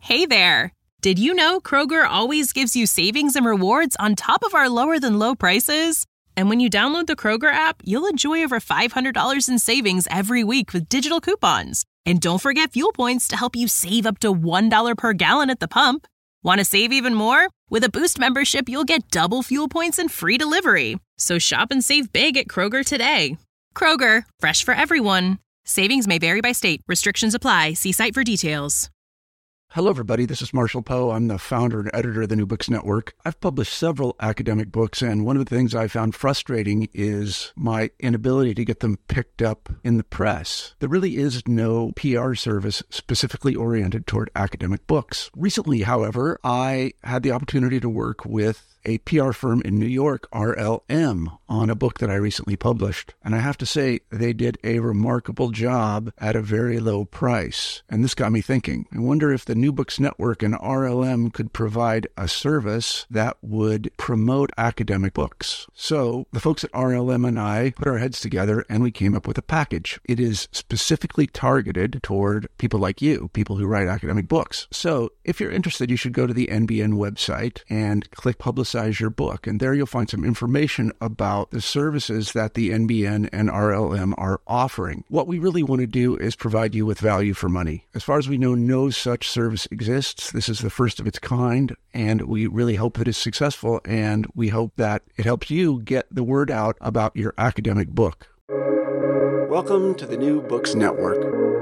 Hey there! Did you know Kroger always gives you savings and rewards on top of our lower-than-low prices? And when you download the Kroger app, you'll enjoy over $500 in savings every week with digital coupons. And don't forget fuel points to help you save up to $1 per gallon at the pump. Want to save even more? With a Boost membership, you'll get double fuel points and free delivery. So shop and save big at Kroger today. Kroger, fresh for everyone. Savings may vary by state. Restrictions apply. See site for details. Hello, everybody. This is Marshall Poe. I'm the founder and editor of the New Books Network. I've published several academic books, and one of the things I found frustrating is my inability to get them picked up in the press. There really is no PR service specifically oriented toward academic books. Recently, however, I had the opportunity to work with a PR firm in New York, RLM, on a book that I recently published. And I have to say, they did a remarkable job at a very low price. And this got me thinking. I wonder if the New Books Network and RLM could provide a service that would promote academic books. So the folks at RLM and I put our heads together and we came up with a package. It is specifically targeted toward people like you, people who write academic books. So if you're interested, you should go to the NBN website and click Publicize Your Book. And there you'll find some information about the services that the NBN and RLM are offering. What we really want to do is provide you with value for money. As far as we know, no such service exists. This is the first of its kind, and we really hope that it's successful, and we hope that it helps you get the word out about your academic book. Welcome to the New Books Network.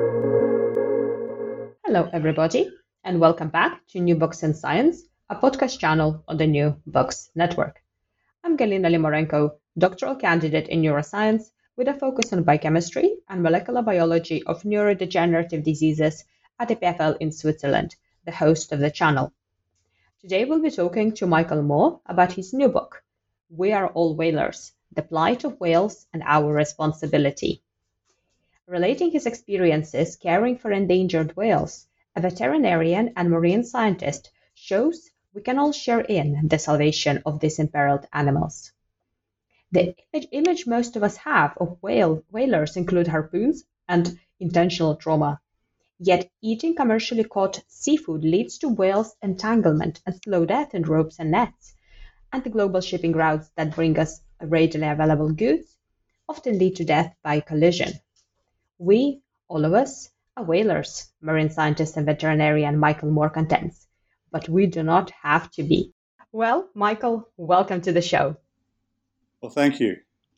Hello, everybody, and welcome back to New Books in Science, a podcast channel on the New Books Network. I'm Galina Limorenko, doctoral candidate in neuroscience with a focus on biochemistry and molecular biology of neurodegenerative diseases at EPFL in Switzerland, the host of the channel. Today we'll be talking to Michael Moore about his new book, We Are All Whalers: The Plight of Whales and Our Responsibility. Relating his experiences caring for endangered whales, a veterinarian and marine scientist shows we can all share in the salvation of these imperiled animals. The image most of us have of whalers include harpoons and intentional trauma. Yet eating commercially caught seafood leads to whales' entanglement and slow death in ropes and nets, and the global shipping routes that bring us readily available goods often lead to death by collision. We, all of us, are whalers, marine scientist and veterinarian Michael Moore contends. But we do not have to be. Well, Michael, welcome to the show. Well, thank you.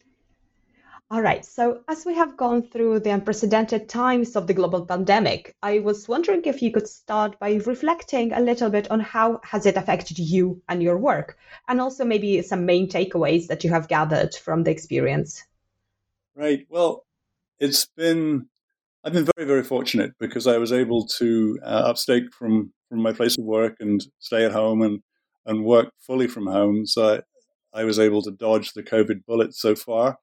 All right. So as we have gone through the unprecedented times of the global pandemic, I was wondering if you could start by reflecting a little bit on how has it affected you and your work, and also maybe some main takeaways that you have gathered from the experience. Right. Well, I've been very, very fortunate because I was able to upstake from my place of work and stay at home and work fully from home. So I was able to dodge the COVID bullet so far.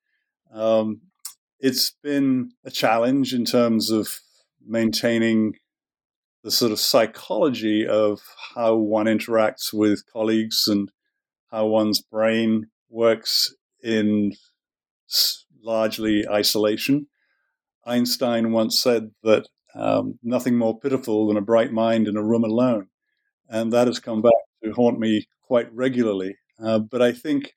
It's been a challenge in terms of maintaining the sort of psychology of how one interacts with colleagues and how one's brain works in largely isolation. Einstein once said that nothing more pitiful than a bright mind in a room alone. And that has come back to haunt me quite regularly. But I think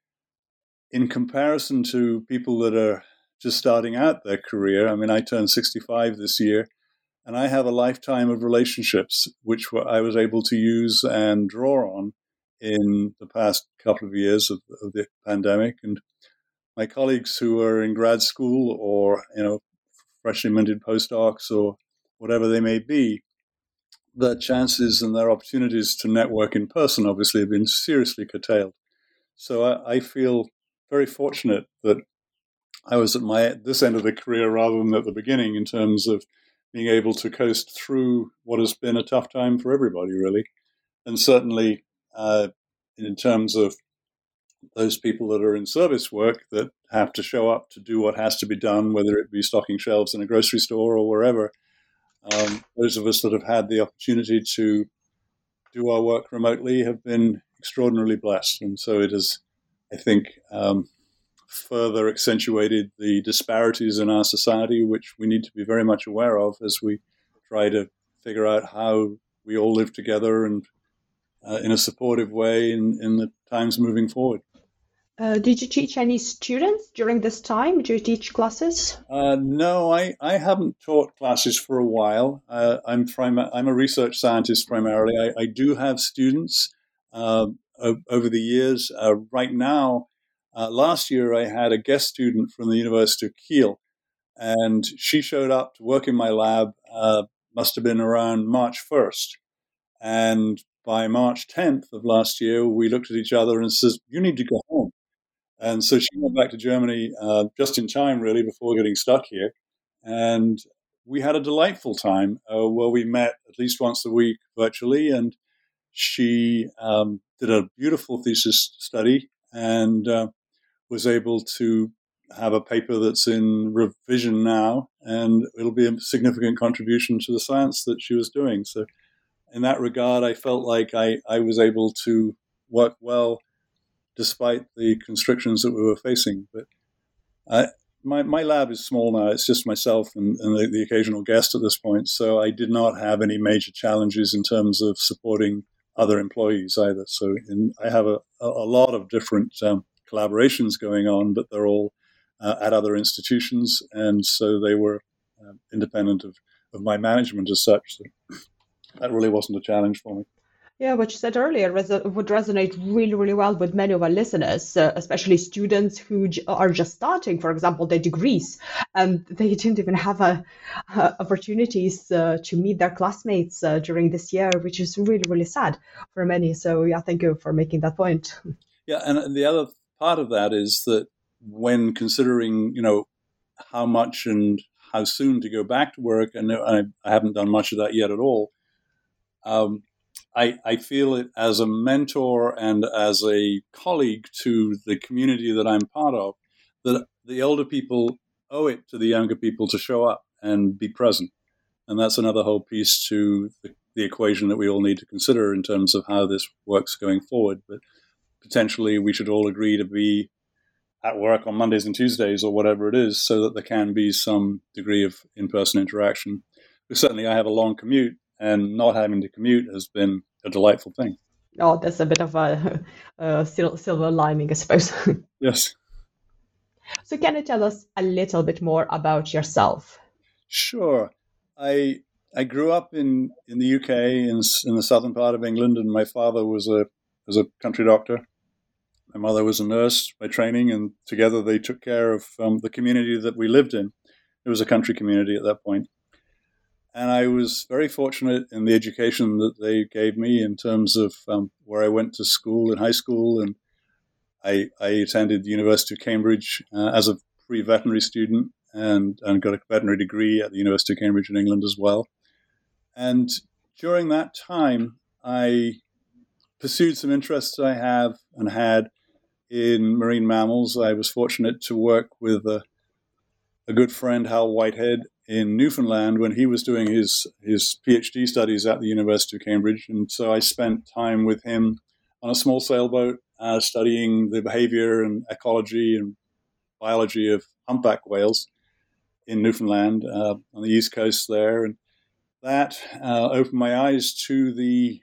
in comparison to people that are just starting out their career, I mean, I turned 65 this year, and I have a lifetime of relationships which I was able to use and draw on in the past couple of years of the pandemic. And my colleagues who are in grad school or, freshly minted postdocs or whatever they may be, their chances and their opportunities to network in person obviously have been seriously curtailed. So I feel very fortunate that I was at this end of the career rather than at the beginning in terms of being able to coast through what has been a tough time for everybody, really. And certainly in terms of those people that are in service work that have to show up to do what has to be done, whether it be stocking shelves in a grocery store or wherever. Those of us that have had the opportunity to do our work remotely have been extraordinarily blessed. And so it has, I think, further accentuated the disparities in our society, which we need to be very much aware of as we try to figure out how we all live together and in a supportive way in the times moving forward. Did you teach any students during this time? Do you teach classes? No, I haven't taught classes for a while. I'm a research scientist primarily. I do have students over the years. Right now, last year I had a guest student from the University of Kiel, and she showed up to work in my lab, must have been around March 1st. And by March 10th of last year, we looked at each other and says, "You need to go home." And so she went back to Germany just in time, really, before getting stuck here. And we had a delightful time where we met at least once a week virtually. And she did a beautiful thesis study and was able to have a paper that's in revision now. And it'll be a significant contribution to the science that she was doing. So in that regard, I felt like I was able to work well despite the constrictions that we were facing. But my lab is small now. It's just myself and the occasional guest at this point. So I did not have any major challenges in terms of supporting other employees either. So I have a lot of different collaborations going on, but they're all at other institutions. And so they were independent of my management as such. So that really wasn't a challenge for me. Yeah, what you said earlier would resonate really, really well with many of our listeners, especially students who are just starting, for example, their degrees, and they didn't even have opportunities to meet their classmates during this year, which is really, really sad for many. So yeah, thank you for making that point. Yeah, and the other part of that is that when considering, how much and how soon to go back to work, and I haven't done much of that yet at all. I feel it as a mentor and as a colleague to the community that I'm part of, that the older people owe it to the younger people to show up and be present. And that's another whole piece to the equation that we all need to consider in terms of how this works going forward. But potentially we should all agree to be at work on Mondays and Tuesdays or whatever it is so that there can be some degree of in-person interaction. But certainly I have a long commute, and not having to commute has been a delightful thing. Oh, that's a bit of a silver lining, I suppose. Yes. So can you tell us a little bit more about yourself? Sure. I grew up in the UK, in the southern part of England, and my father was a country doctor. My mother was a nurse by training, and together they took care of the community that we lived in. It was a country community at that point. And I was very fortunate in the education that they gave me in terms of where I went to school in high school. And I attended the University of Cambridge as a pre-veterinary student and got a veterinary degree at the University of Cambridge in England as well. And during that time, I pursued some interests I have and had in marine mammals. I was fortunate to work with a good friend, Hal Whitehead, in Newfoundland when he was doing his PhD studies at the University of Cambridge. And so I spent time with him on a small sailboat studying the behavior and ecology and biology of humpback whales in Newfoundland on the east coast there. And that opened my eyes to the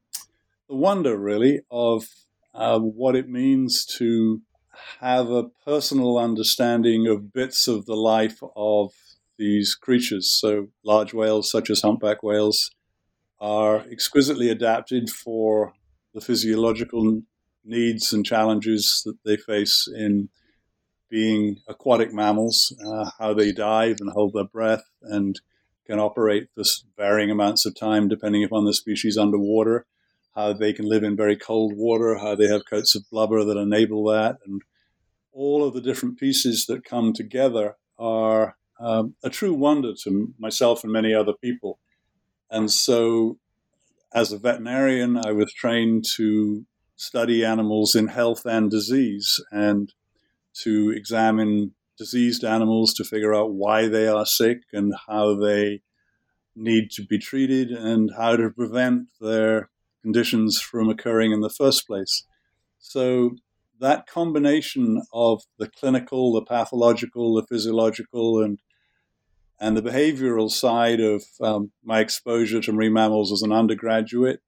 wonder, really, of what it means to have a personal understanding of bits of the life of these creatures. So large whales, such as humpback whales, are exquisitely adapted for the physiological needs and challenges that they face in being aquatic mammals, how they dive and hold their breath and can operate for varying amounts of time depending upon the species underwater, how they can live in very cold water, how they have coats of blubber that enable that, and all of the different pieces that come together are a true wonder to myself and many other people. And so as a veterinarian, I was trained to study animals in health and disease and to examine diseased animals to figure out why they are sick and how they need to be treated and how to prevent their conditions from occurring in the first place. So that combination of the clinical, the pathological, the physiological, and And the behavioral side of my exposure to marine mammals as an undergraduate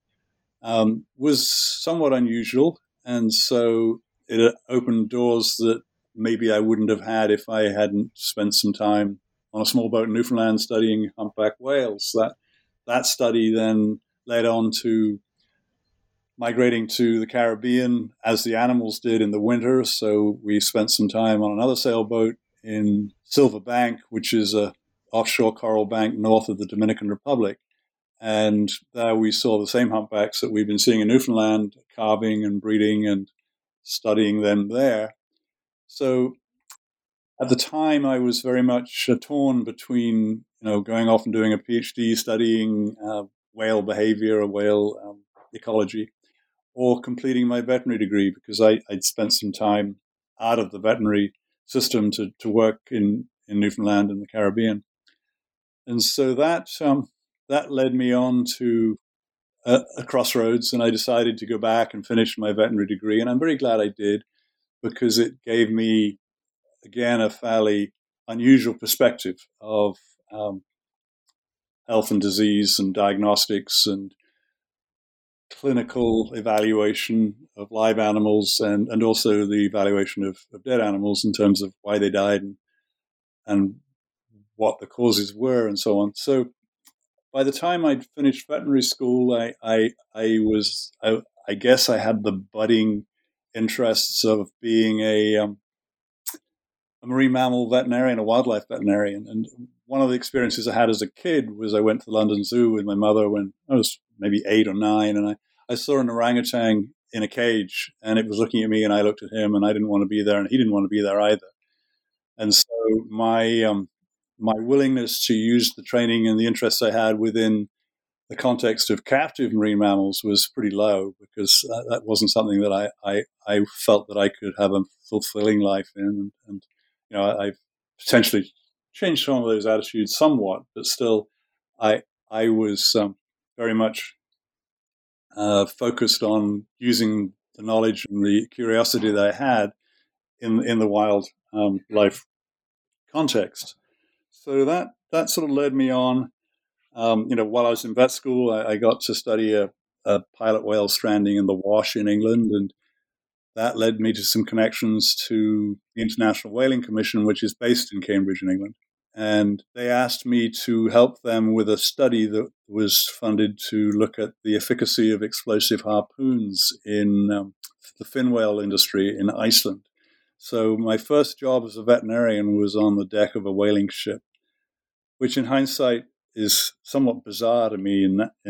was somewhat unusual. And so it opened doors that maybe I wouldn't have had if I hadn't spent some time on a small boat in Newfoundland studying humpback whales. That study then led on to migrating to the Caribbean as the animals did in the winter. So we spent some time on another sailboat in Silver Bank, which is a offshore coral bank north of the Dominican Republic. And there we saw the same humpbacks that we've been seeing in Newfoundland, calving and breeding and studying them there. So at the time, I was very much torn between, going off and doing a PhD studying whale behavior or whale ecology, or completing my veterinary degree, because I'd spent some time out of the veterinary system to work in Newfoundland and the Caribbean. And so that led me on to a crossroads, and I decided to go back and finish my veterinary degree. And I'm very glad I did, because it gave me, again, a fairly unusual perspective of health and disease and diagnostics and clinical evaluation of live animals, and also the evaluation of dead animals in terms of why they died and what the causes were and so on. So by the time I'd finished veterinary school, I guess I had the budding interests of being a marine mammal veterinarian, a wildlife veterinarian. And one of the experiences I had as a kid was I went to the London Zoo with my mother when I was maybe 8 or 9, and I saw an orangutan in a cage, and it was looking at me, and I looked at him, and I didn't want to be there, and he didn't want to be there either. And so my willingness to use the training and the interests I had within the context of captive marine mammals was pretty low, because that wasn't something that I felt that I could have a fulfilling life in. And I've potentially changed some of those attitudes somewhat, but still I was very much focused on using the knowledge and the curiosity that I had in the wild life context. So that sort of led me on. While I was in vet school, I got to study a pilot whale stranding in the Wash in England, and that led me to some connections to the International Whaling Commission, which is based in Cambridge in England. And they asked me to help them with a study that was funded to look at the efficacy of explosive harpoons in the fin whale industry in Iceland. So my first job as a veterinarian was on the deck of a whaling ship, which in hindsight is somewhat bizarre to me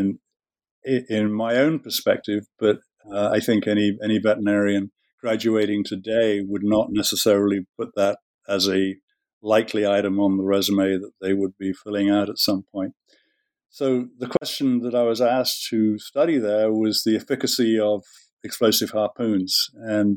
in my own perspective, but I think any veterinarian graduating today would not necessarily put that as a likely item on the resume that they would be filling out at some point. So the question that I was asked to study there was the efficacy of explosive harpoons. And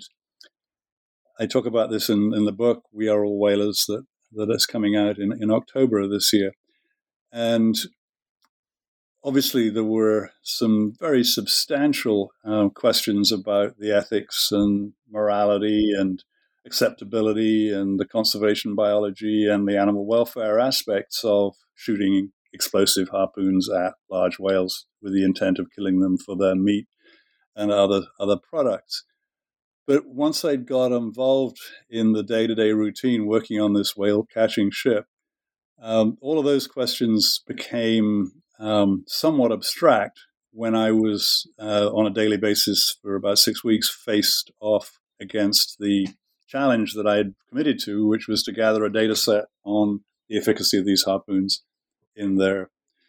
I talk about this in the book, We Are All Whalers, that is coming out in October of this year. And obviously, there were some very substantial questions about the ethics and morality and acceptability and the conservation biology and the animal welfare aspects of shooting explosive harpoons at large whales with the intent of killing them for their meat and other products. But once I'd got involved in the day-to-day routine working on this whale catching ship, all of those questions became somewhat abstract when I was on a daily basis for about 6 weeks faced off against the challenge that I had committed to, which was to gather a data set on the efficacy of these harpoons in their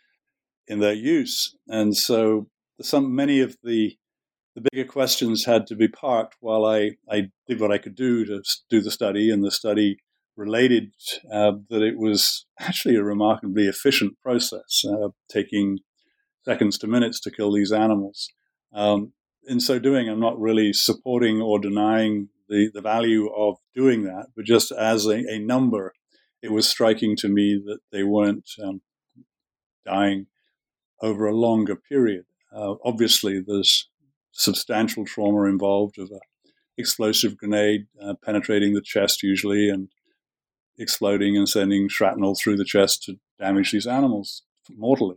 use. And so many of the bigger questions had to be parked while I did what I could do to do the study, and the study related that it was actually a remarkably efficient process, taking seconds to minutes to kill these animals. In so doing, I'm not really supporting or denying the value of doing that, but just as a number, it was striking to me that they weren't dying over a longer period. Obviously, there's substantial trauma involved of an explosive grenade penetrating the chest usually and exploding and sending shrapnel through the chest damage these animals mortally.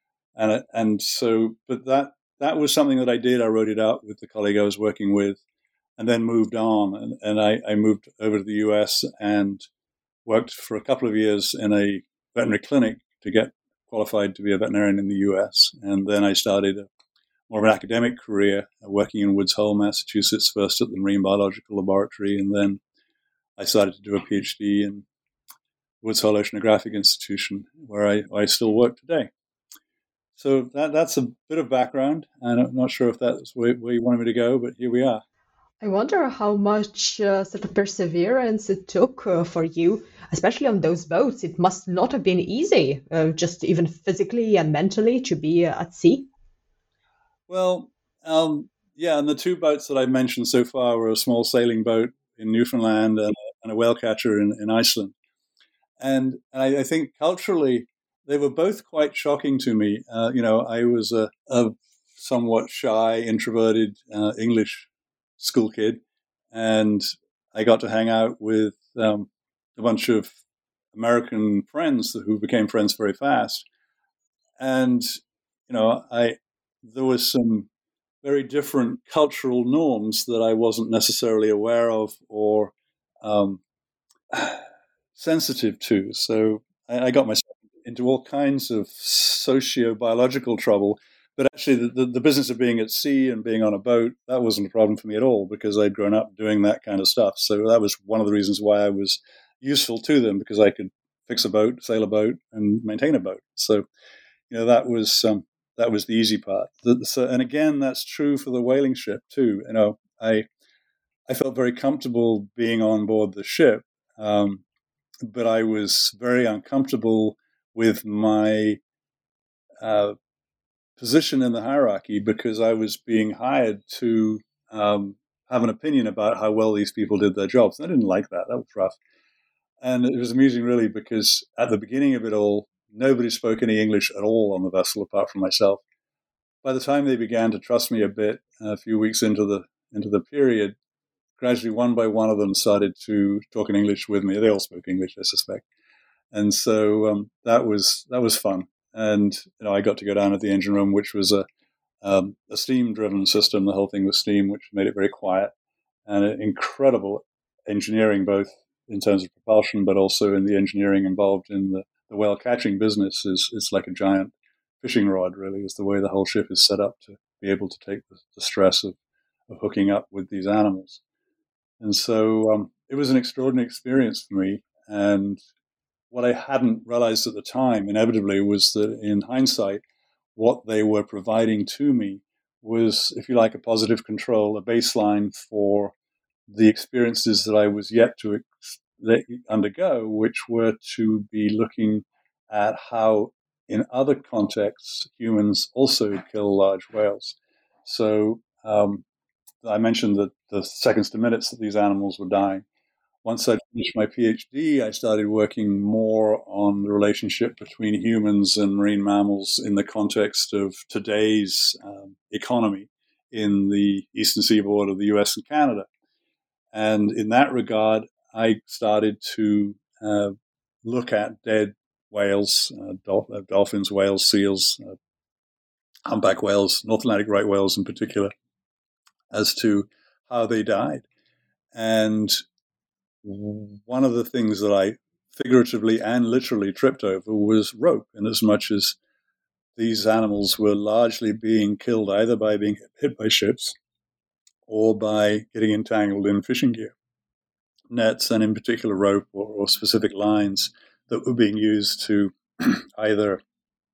But that was something that I did. I wrote it out with the colleague I was working with, and then moved on. And I moved over to the US and worked for a couple of years in a veterinary clinic to get qualified to be a veterinarian in the US. And then I started more of an academic career working in Woods Hole, Massachusetts, first at the Marine Biological Laboratory, and then I started to do a PhD in Woods Hole Oceanographic Institution, where I still work today. So that's a bit of background. I'm not sure if that's where you wanted me to go, but here we are. I wonder how much sort of perseverance it took for you, especially on those boats. It must not have been easy, just even physically and mentally, to be at sea. Well, yeah, and the two boats that I mentioned so far were a small sailing boat in Newfoundland and a whale catcher in Iceland. And I think culturally, they were both quite shocking to me. I was a somewhat shy, introverted English school kid, and I got to hang out with a bunch of American friends who became friends very fast. And, there was some very different cultural norms that I wasn't necessarily aware of or sensitive to. So I got myself into all kinds of socio-biological trouble. But actually, the business of being at sea and being on a boat, that wasn't a problem for me at all because I'd grown up doing that kind of stuff. So that was one of the reasons why I was useful to them, because I could fix a boat, sail a boat, and maintain a boat. So, that was the easy part. And again, that's true for the whaling ship too. I felt very comfortable being on board the ship, but I was very uncomfortable with my position in the hierarchy because I was being hired to have an opinion about how well these people did their jobs. And I didn't like that. That was rough. And it was amusing, really, because at the beginning of it all, nobody spoke any English at all on the vessel apart from myself. By the time they began to trust me a bit, a few weeks into the period, gradually one by one of them started to talk in English with me. They all spoke English, I suspect. And so that was fun. And I got to go down at the engine room, which was a steam-driven system. The whole thing was steam, which made it very quiet and incredible engineering, both in terms of propulsion, but also in the engineering involved in the whale catching business. It's like a giant fishing rod, really, is the way the whole ship is set up to be able to take the stress of hooking up with these animals. And so it was an extraordinary experience for me. And what I hadn't realized at the time, inevitably, was that in hindsight, what they were providing to me was, if you like, a positive control, a baseline for the experiences that I was yet to undergo, which were to be looking at how, in other contexts, humans also kill large whales. So I mentioned that the seconds to minutes that these animals were dying. Once I finished my PhD, I started working more on the relationship between humans and marine mammals in the context of today's economy in the eastern seaboard of the US and Canada. And in that regard, I started to look at dead whales, dolphins, whales, seals, humpback whales, North Atlantic right whales in particular, as to how they died. And one of the things that I figuratively and literally tripped over was rope, in as much as these animals were largely being killed either by being hit by ships or by getting entangled in fishing gear, nets, and in particular rope or specific lines that were being used to either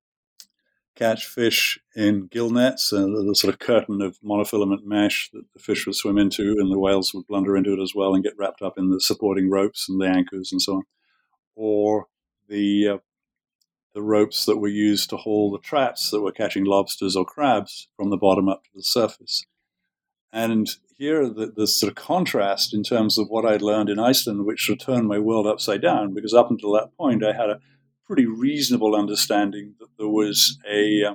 catch fish in gill nets, the sort of curtain of monofilament mesh that the fish would swim into, and the whales would blunder into it as well and get wrapped up in the supporting ropes and the anchors and so on, or the ropes that were used to haul the traps that were catching lobsters or crabs from the bottom up to the surface. And here, the sort of contrast in terms of what I'd learned in Iceland, which sort of turned my world upside down, because up until that point, I had a pretty reasonable understanding that there was a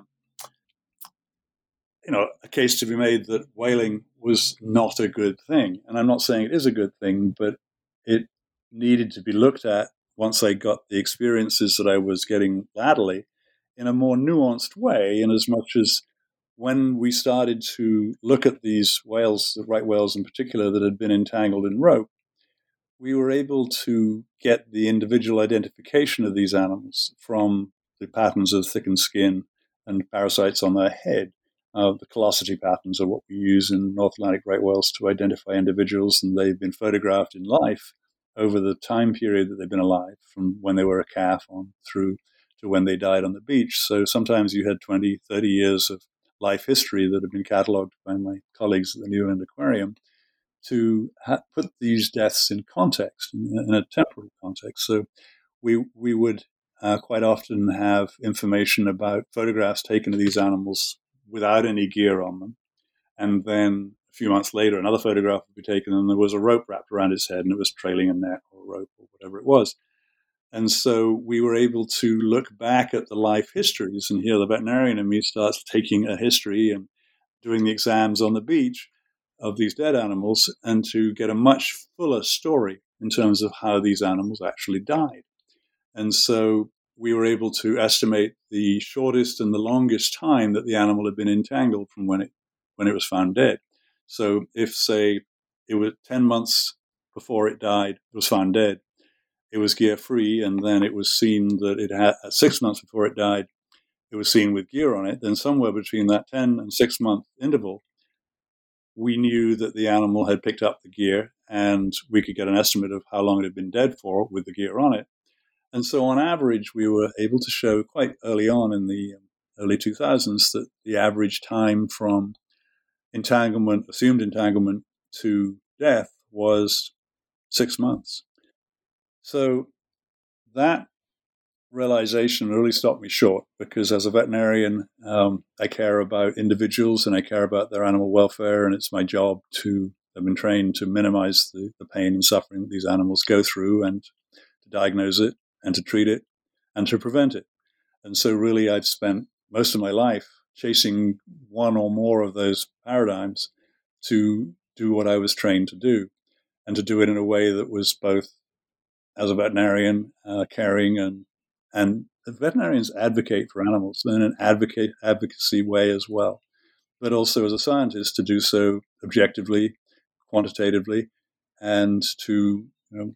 case to be made that whaling was not a good thing. And I'm not saying it is a good thing, but it needed to be looked at once I got the experiences that I was getting latterly in a more nuanced way, in as much as when we started to look at these whales, the right whales in particular, that had been entangled in rope, we were able to get the individual identification of these animals from the patterns of thickened skin and parasites on their head. The callosity patterns are what we use in North Atlantic right whales to identify individuals, and they've been photographed in life over the time period that they've been alive, from when they were a calf on through to when they died on the beach. So sometimes you had 20, 30 years of life history that have been cataloged by my colleagues at the New England Aquarium to put these deaths in context, in a temporal context. So we would quite often have information about photographs taken of these animals without any gear on them. And then a few months later, another photograph would be taken and there was a rope wrapped around its head and it was trailing a net or a rope or whatever it was. And so we were able to look back at the life histories, and here the veterinarian in me starts taking a history and doing the exams on the beach of these dead animals, and to get a much fuller story in terms of how these animals actually died. And so we were able to estimate the shortest and the longest time that the animal had been entangled from when it was found dead. So if, say, it was 10 months before it died, it was found dead, it was gear-free, and then it was seen that it had 6 months before it died, it was seen with gear on it, then somewhere between that 10 and 6 month interval, we knew that the animal had picked up the gear, and we could get an estimate of how long it had been dead for with the gear on it. And so on average, we were able to show quite early on in the early 2000s that the average time from entanglement, assumed entanglement, to death was 6 months. So that realization really stopped me short, because as a veterinarian, I care about individuals and I care about their animal welfare, and it's my job I've been trained to minimize the pain and suffering that these animals go through, and to diagnose it and to treat it and to prevent it. And so really I've spent most of my life chasing one or more of those paradigms to do what I was trained to do, and to do it in a way that was both, as a veterinarian, caring, and veterinarians advocate for animals in an advocacy way as well, but also as a scientist to do so objectively, quantitatively, and to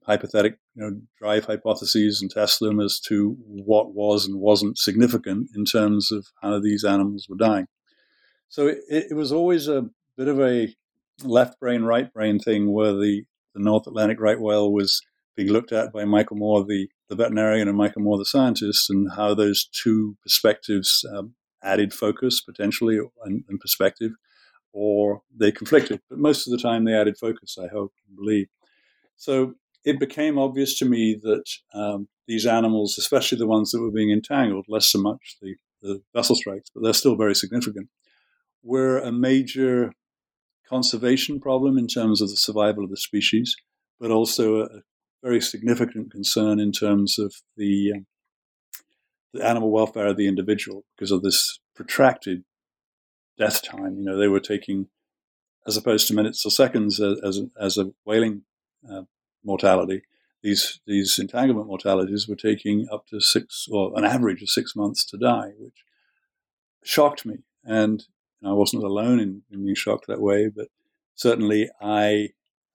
drive hypotheses and test them as to what was and wasn't significant in terms of how these animals were dying. So it was always a bit of a left brain, right brain thing, where the North Atlantic right whale was being looked at by Michael Moore, the veterinarian, and Michael Moore, the scientist, and how those two perspectives added focus potentially and perspective, or they conflicted. But most of the time they added focus, I hope and believe. So it became obvious to me that these animals, especially the ones that were being entangled, less so much the vessel strikes, but they're still very significant, were a major conservation problem in terms of the survival of the species, but also a very significant concern in terms of the animal welfare of the individual, because of this protracted death time. They were taking, as opposed to minutes or seconds as a whaling mortality, these entanglement mortalities were taking up to an average of 6 months to die, which shocked me. And I wasn't alone in being shocked that way, but certainly I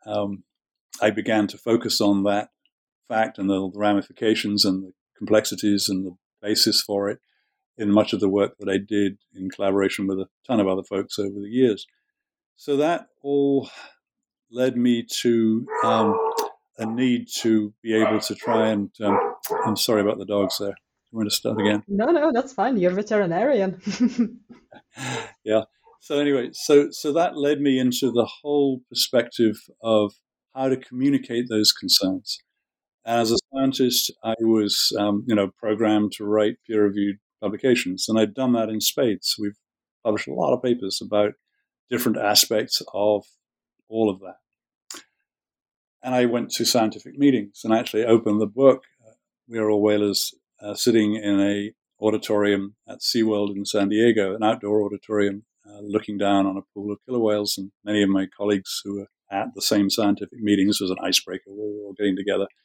began to focus on that fact and the ramifications and the complexities and the basis for it in much of the work that I did in collaboration with a ton of other folks over the years. So that all led me to a need to be able to try and I'm sorry about the dogs there. You want to start again? No, that's fine. You're a veterinarian. Yeah. So anyway, so that led me into the whole perspective of how to communicate those concerns. As a scientist, I was, programmed to write peer-reviewed publications, and I'd done that in spades. We've published a lot of papers about different aspects of all of that. And I went to scientific meetings and actually opened the book. We Are All Whalers, sitting in a auditorium at SeaWorld in San Diego, an outdoor auditorium, looking down on a pool of killer whales. And many of my colleagues who were at the same scientific meetings, was an icebreaker. We were all getting together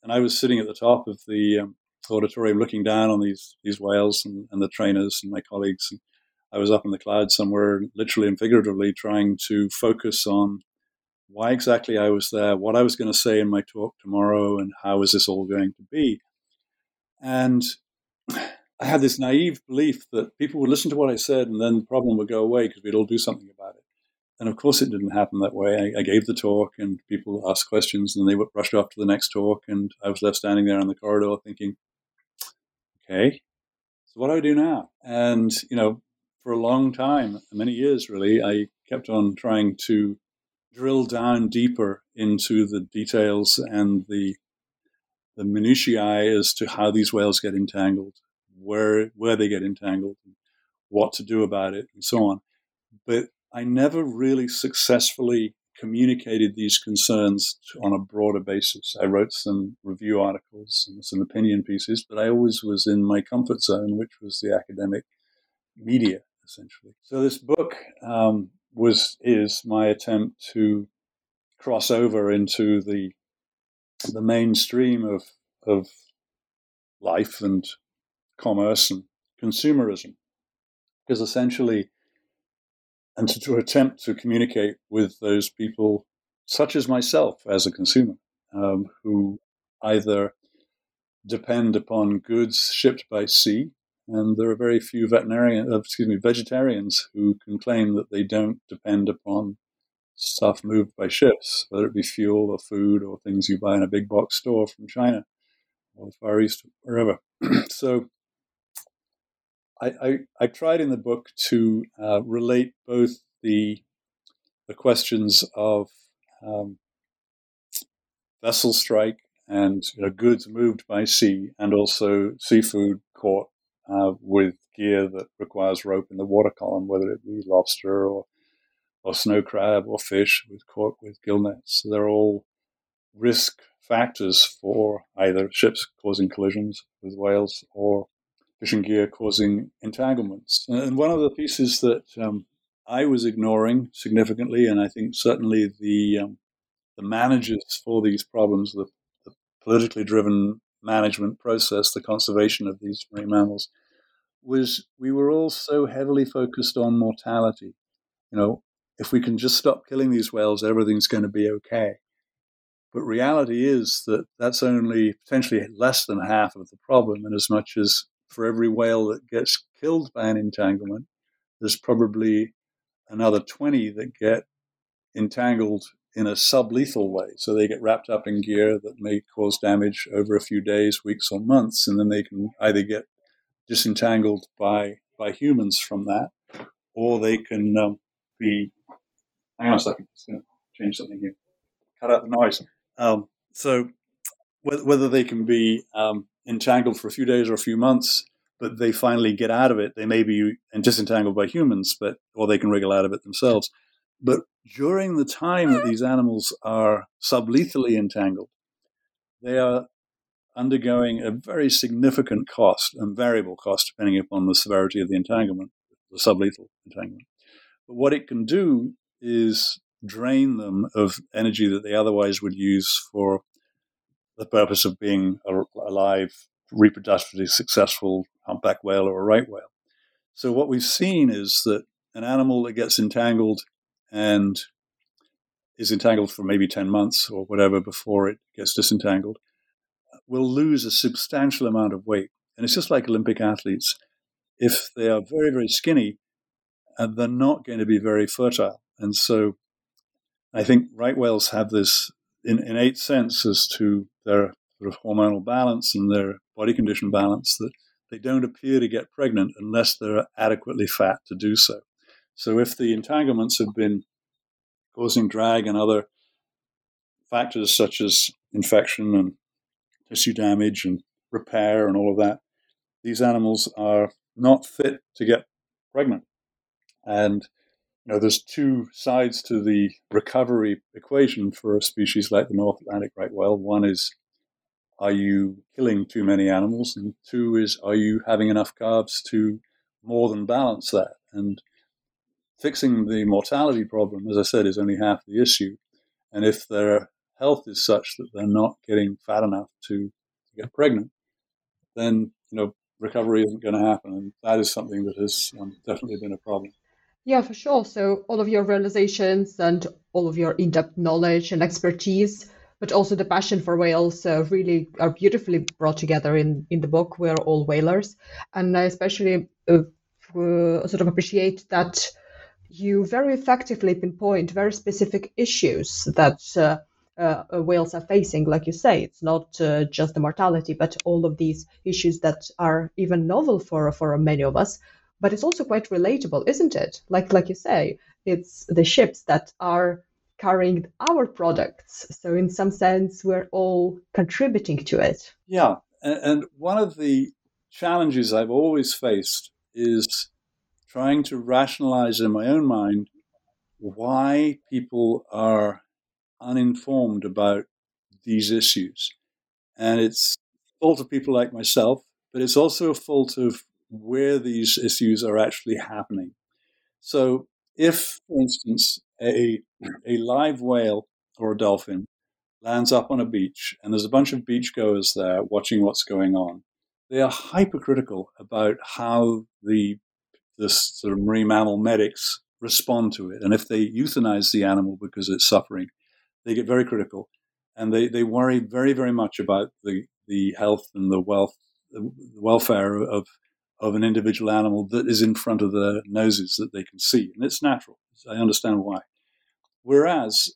I was sitting at the top of the auditorium looking down on these whales and the trainers and my colleagues. And I was up in the clouds somewhere, literally and figuratively, trying to focus on why exactly I was there, what I was going to say in my talk tomorrow, and how is this all going to be. And I had this naive belief that people would listen to what I said and then the problem would go away because we'd all do something about it. And of course, it didn't happen that way. I gave the talk and people asked questions and they were rushed off to the next talk. And I was left standing there in the corridor thinking, okay, so what do I do now? And, for a long time, many years really, I kept on trying to drill down deeper into the details and the minutiae as to how these whales get entangled, where they get entangled, what to do about it, and so on. But I never really successfully communicated these concerns on a broader basis. I wrote some review articles and some opinion pieces, but I always was in my comfort zone, which was the academic media, essentially. So this book is my attempt to cross over into the mainstream of life and commerce and consumerism, because essentially, and to attempt to communicate with those people, such as myself as a consumer, who either depend upon goods shipped by sea, and there are very few vegetarians who can claim that they don't depend upon stuff moved by ships, whether it be fuel or food or things you buy in a big box store from China or the Far East, wherever. So I tried in the book to relate both the questions of vessel strike and goods moved by sea, and also seafood caught with gear that requires rope in the water column, whether it be lobster or snow crab or fish caught with gill nets. So they're all risk factors for either ships causing collisions with whales or fishing gear causing entanglements. And one of the pieces that I was ignoring significantly, and I think certainly the managers for these problems, the politically driven management process, the conservation of these marine mammals, was we were all so heavily focused on mortality. If we can just stop killing these whales, everything's going to be okay. But reality is that that's only potentially less than half of the problem, in as much as for every whale that gets killed by an entanglement, there's probably another 20 that get entangled in a sublethal way. So they get wrapped up in gear that may cause damage over a few days, weeks, or months, and then they can either get disentangled by humans from that, or they can be... Hang on a second, I'm just going to change something here. Cut out the noise. So whether they can be entangled for a few days or a few months, but they finally get out of it, they may be disentangled by humans, or they can wriggle out of it themselves. But during the time that these animals are sublethally entangled, they are undergoing a very significant cost and variable cost, depending upon the severity of the entanglement, the sublethal entanglement. But what it can do is drain them of energy that they otherwise would use for the purpose of being a live, reproductively successful humpback whale or a right whale. So what we've seen is that an animal that gets entangled and is entangled for maybe 10 months or whatever before it gets disentangled will lose a substantial amount of weight. And it's just like Olympic athletes. If they are very, very skinny, they're not going to be very fertile. And so I think right whales have this innate sense as to their sort of hormonal balance and their body condition balance, that they don't appear to get pregnant unless they're adequately fat to do so. So if the entanglements have been causing drag and other factors such as infection and tissue damage and repair and all of that, these animals are not fit to get pregnant. And there's two sides to the recovery equation for a species like the North Atlantic right whale. One is, are you killing too many animals? And two is, are you having enough carbs to more than balance that? And fixing the mortality problem, as I said, is only half the issue. And if they're health is such that they're not getting fat enough to get pregnant, then recovery isn't going to happen, and that is something that has definitely been a problem. Yeah, for sure. So all of your realizations and all of your in-depth knowledge and expertise, but also the passion for whales really are beautifully brought together in the book. We're all whalers. And I especially sort of appreciate that you very effectively pinpoint very specific issues that whales are facing. Like you say, it's not just the mortality, but all of these issues that are even novel for many of us. But it's also quite relatable, isn't it? Like you say, it's the ships that are carrying our products. So in some sense, we're all contributing to it. Yeah. And one of the challenges I've always faced is trying to rationalize in my own mind why people are uninformed about these issues. And it's a fault of people like myself, but it's also a fault of where these issues are actually happening. So if, for instance, a live whale or a dolphin lands up on a beach and there's a bunch of beachgoers there watching what's going on, they are hypercritical about how the sort of marine mammal medics respond to it. And if they euthanize the animal because it's suffering, they get very critical. And they worry very, very much about the health and the welfare of an individual animal that is in front of their noses that they can see. And it's natural. I understand why. Whereas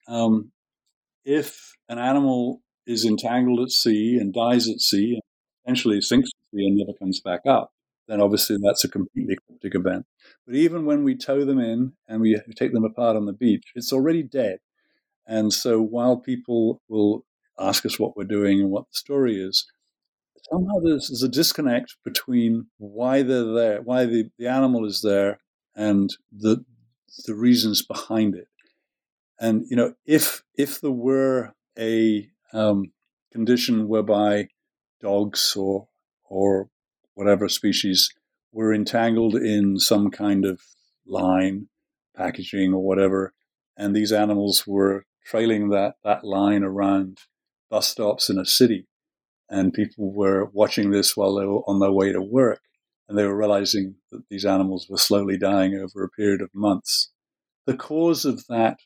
if an animal is entangled at sea and dies at sea and eventually sinks at sea and never comes back up, then obviously that's a completely cryptic event. But even when we tow them in and we take them apart on the beach, it's already dead. And so while people will ask us what we're doing and what the story is, somehow there's a disconnect between why they're there, why the animal is there, and the reasons behind it. And if there were a condition whereby dogs or whatever species were entangled in some kind of line, packaging or whatever, and these animals were trailing that line around bus stops in a city, and people were watching this while they were on their way to work, and they were realizing that these animals were slowly dying over a period of months, the cause of that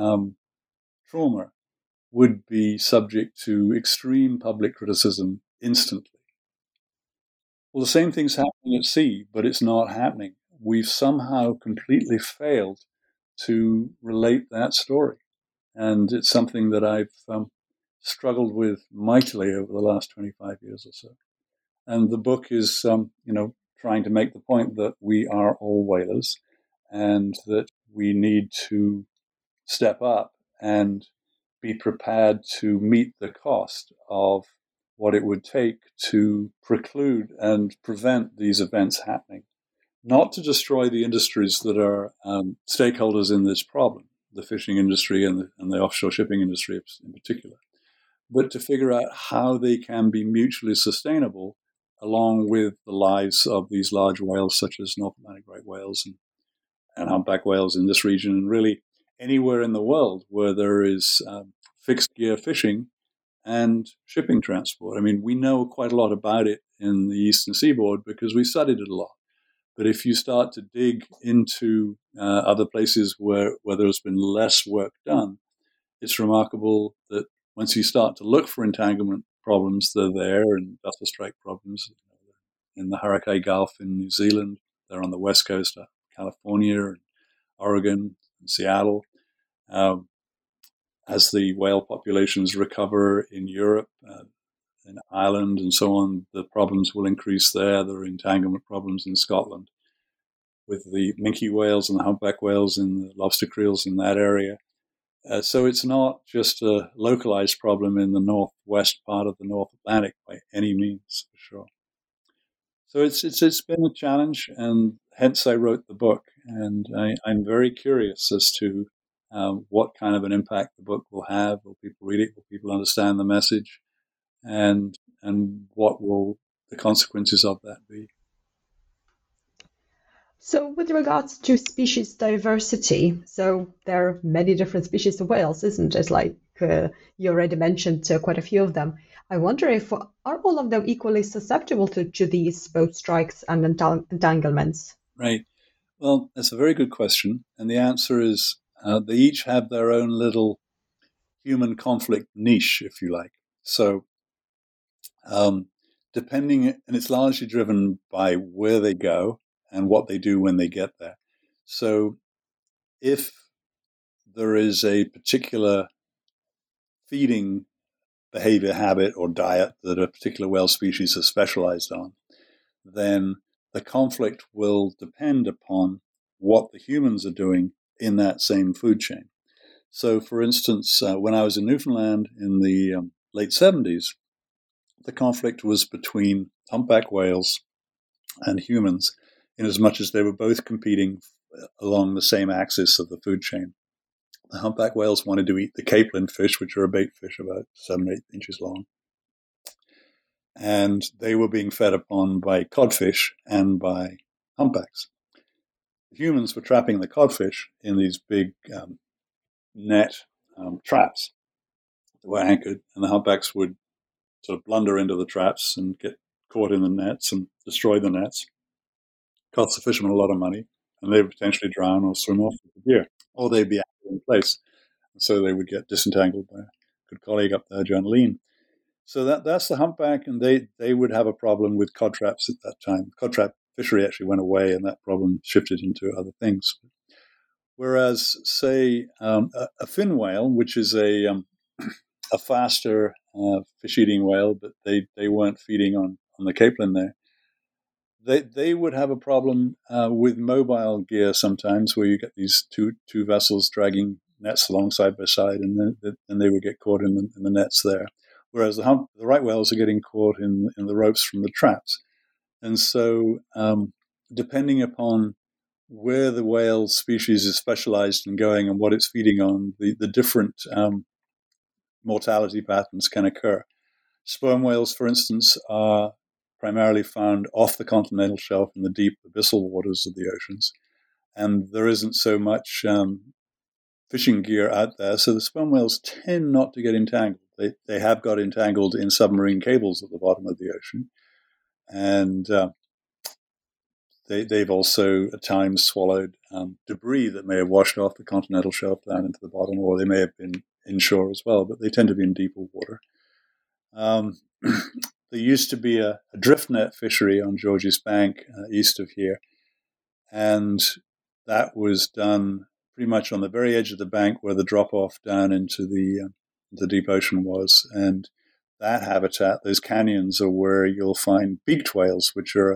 trauma would be subject to extreme public criticism instantly. Well, the same thing's happening at sea, but it's not happening. We've somehow completely failed to relate that story. And it's something that I've struggled with mightily over the last 25 years or so. And the book is, trying to make the point that we are all whalers and that we need to step up and be prepared to meet the cost of what it would take to preclude and prevent these events happening. Not to destroy the industries that are stakeholders in this problem, the fishing industry and the offshore shipping industry in particular, but to figure out how they can be mutually sustainable along with the lives of these large whales such as North Atlantic right whales and humpback whales in this region, and really anywhere in the world where there is fixed gear fishing and shipping transport. I mean, we know quite a lot about it in the Eastern Seaboard because we studied it a lot. But if you start to dig into other places where there's been less work done, it's remarkable that once you start to look for entanglement problems, they're there, and vessel strike problems in the Harakei Gulf in New Zealand. They're on the west coast of California and Oregon and Seattle. As the whale populations recover in Europe, in Ireland and so on, the problems will increase there. There are entanglement problems in Scotland with the minke whales and the humpback whales and the lobster creels in that area. So it's not just a localized problem in the northwest part of the North Atlantic by any means, for sure. So it's been a challenge, and hence I wrote the book. And I'm very curious as to what kind of an impact the book will have. Will people read it? Will people understand the message? And what will the consequences of that be? So with regards to species diversity, so there are many different species of whales, isn't it? Like you already mentioned quite a few of them. I wonder if are all of them equally susceptible to these boat strikes and entanglements? Right. Well, that's a very good question. And the answer is they each have their own little human conflict niche, if you like. So depending, and it's largely driven by where they go and what they do when they get there. So if there is a particular feeding behavior, habit, or diet that a particular whale species is specialized on, then the conflict will depend upon what the humans are doing in that same food chain. So, for instance, when I was in Newfoundland in the late 70s, the conflict was between humpback whales and humans, in as much as they were both competing along the same axis of the food chain. The humpback whales wanted to eat the capelin fish, which are a bait fish about 7-8 inches long. And they were being fed upon by codfish and by humpbacks. The humans were trapping the codfish in these big net traps that were anchored, and the humpbacks would sort of blunder into the traps and get caught in the nets and destroy the nets. Cost the fishermen a lot of money, and they would potentially drown or swim off with the gear, or they'd be anchored in place. And so they would get disentangled by a good colleague up there, John Lean. So that's the humpback, and they would have a problem with cod traps at that time. Cod trap fishery actually went away, and that problem shifted into other things. Whereas, say, a fin whale, which is a faster fish-eating whale, but they weren't feeding on the capelin there, they would have a problem with mobile gear sometimes, where you get these two vessels dragging nets along side by side, and then they would get caught in the nets there. Whereas the right whales are getting caught in the ropes from the traps. And so depending upon where the whale species is specialized in going and what it's feeding on, the different mortality patterns can occur. Sperm whales, for instance, are primarily found off the continental shelf in the deep abyssal waters of the oceans. And there isn't so much fishing gear out there, so the sperm whales tend not to get entangled. They have got entangled in submarine cables at the bottom of the ocean, and they've also at times swallowed debris that may have washed off the continental shelf down into the bottom, or they may have been inshore as well, but they tend to be in deeper water. There used to be a drift net fishery on Georges Bank east of here, and that was done pretty much on the very edge of the bank where the drop-off down into the deep ocean was. And that habitat, those canyons, are where you'll find beaked whales, which are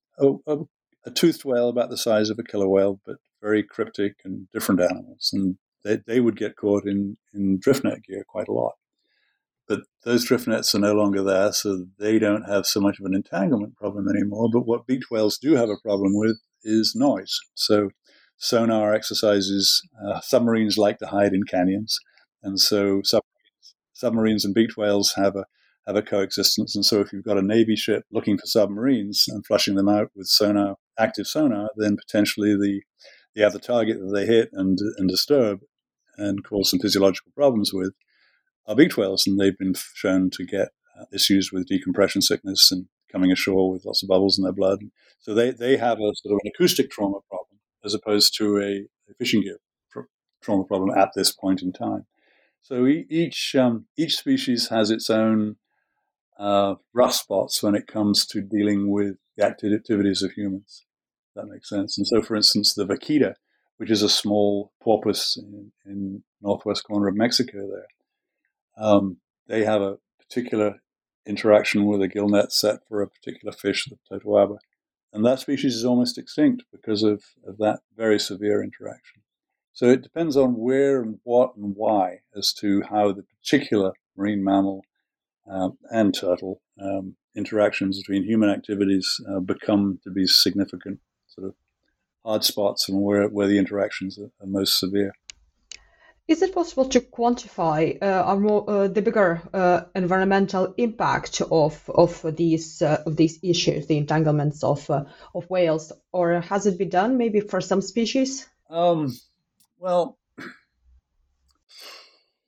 a toothed whale about the size of a killer whale, but very cryptic and different animals. And they would get caught in drift net gear quite a lot. But those drift nets are no longer there, so they don't have so much of an entanglement problem anymore. But what beaked whales do have a problem with is noise. So sonar exercises, submarines like to hide in canyons, and so submarines and beaked whales have a coexistence. And so if you've got a Navy ship looking for submarines and flushing them out with active sonar, then potentially the other target that they hit and disturb and cause some physiological problems with are beaked whales, and they've been shown to get issues with decompression sickness and coming ashore with lots of bubbles in their blood. So they have a sort of an acoustic trauma problem as opposed to a fishing gear trauma problem at this point in time. So each species has its own rough spots when it comes to dealing with the activities of humans. If that makes sense. And so, for instance, the vaquita, which is a small porpoise in northwest corner of Mexico there, they have a particular interaction with a gill net set for a particular fish, the totoaba. And that species is almost extinct because of that very severe interaction. So it depends on where and what and why as to how the particular marine mammal and turtle interactions between human activities become to be significant sort of hard spots and where the interactions are most severe. Is it possible to quantify the bigger environmental impact of these issues, the entanglements of whales, or has it been done maybe for some species? Well,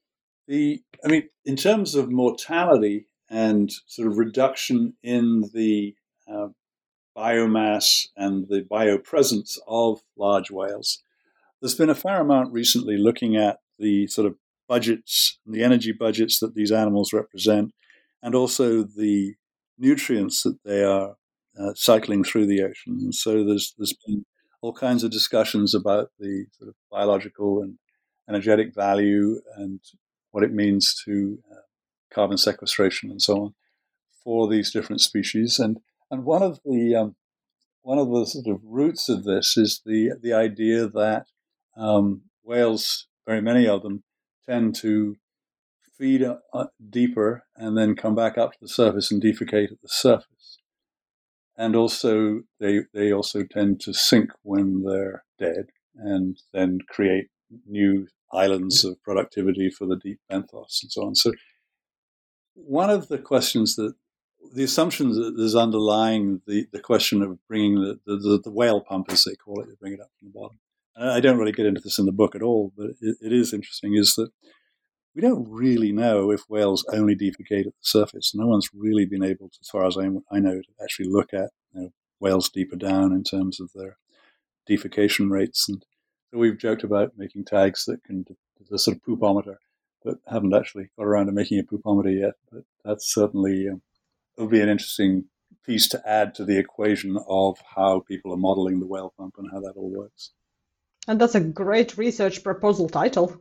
In terms of mortality and sort of reduction in the biomass and the biopresence of large whales, there's been a fair amount recently looking at the sort of budgets, the energy budgets that these animals represent, and also the nutrients that they are cycling through the ocean. And so there's been all kinds of discussions about the sort of biological and energetic value and what it means to carbon sequestration and so on for these different species. And one of the sort of roots of this is the idea that whales, very many of them, tend to feed deeper and then come back up to the surface and defecate at the surface. And also, they also tend to sink when they're dead and then create new islands of productivity for the deep benthos and so on. So one of the questions that the assumption that is underlying the question of bringing the whale pump, as they call it, they bring it up from the bottom. And I don't really get into this in the book at all, but it is interesting, is that we don't really know if whales only defecate at the surface. No one's really been able to, as far as I know, to actually look at whales deeper down in terms of their defecation rates. And so we've joked about making tags that can do the sort of poopometer, but haven't actually got around to making a poopometer yet. But that's certainly it'll be an interesting piece to add to the equation of how people are modeling the whale pump and how that all works. And that's a great research proposal title.